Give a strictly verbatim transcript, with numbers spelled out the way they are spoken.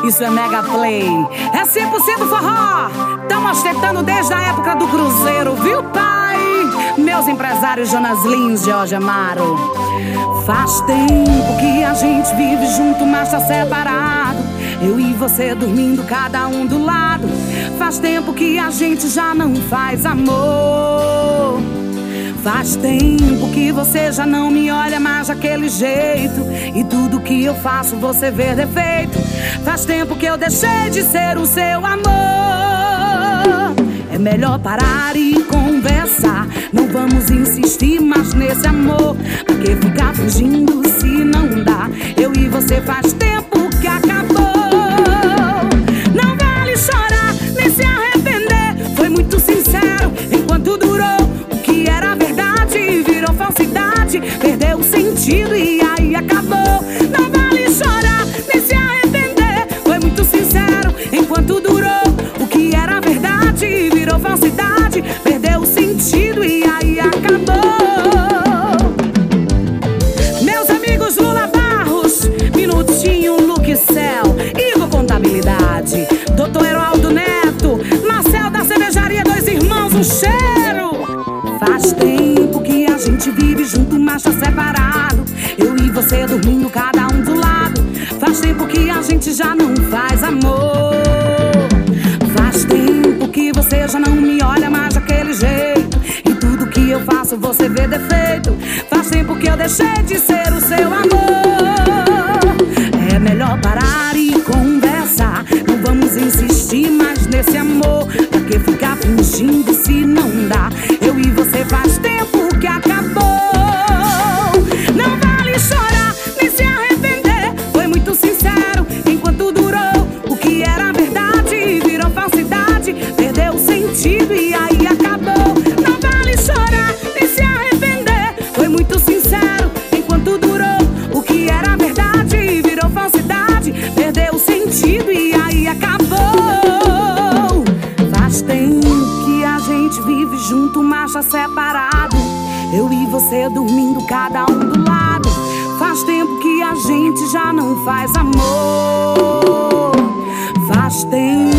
Isso é Mega Play. É cem por cento forró. Tamo ostentando desde a época do Cruzeiro, viu, pai? Meus empresários Jonas Lins, Jorge Amaro. Faz tempo que a gente vive junto, mas tá separado. Eu e você dormindo, cada um do lado. Faz tempo que a gente já não faz amor. Faz tempo que você já não me olha mais daquele jeito, e tudo que eu faço você vê defeito. Faz tempo que eu deixei de ser o seu amor. É melhor parar e conversar. Não vamos insistir mais nesse amor. Pra que ficar fugindo se não dá? Eu e você faz tempo que acabou. Não vale chorar nem se arrepender. Foi muito sincero enquanto durou. O que era verdade virou falsidade. Perdeu o sentido e aí acabou. Não vale chorar nem se arrepender. Foi muito sincero enquanto durou. O que era verdade virou falsidade. Perdeu o sentido e aí acabou. Meus amigos Lula Barros, Minutinho, Luxel, Igor Contabilidade, doutor Heroaldo Neto, Marcel da Cervejaria Dois Irmãos, um cheiro. Faz tempo que a gente vive junto, mas tá separado. Eu e você dormindo, cada um do lado. Faz tempo que a gente já não faz amor. Faz tempo que você já não me olha mais daquele jeito, e tudo que eu faço você vê defeito. Faz tempo que eu deixei de ser o seu amor. É melhor parar e conversar. Não vamos insistir mais nesse amor. Pra que ficar fingindo se não dá? Eu e você faz tempo que acabou. Não vale chorar nem se arrepender. Foi muito sincero enquanto durou. O que era verdade virou falsidade. Perdeu o sentido e aí acabou. Não vale chorar nem se arrepender. Foi muito sincero enquanto durou. O que era verdade virou falsidade. Perdeu o sentido e aí acabou. Faz tempo que a gente vive junto, mas tá separado. Eu e você dormindo, cada um do lado. Faz tempo que a gente já não faz amor. Faz tempo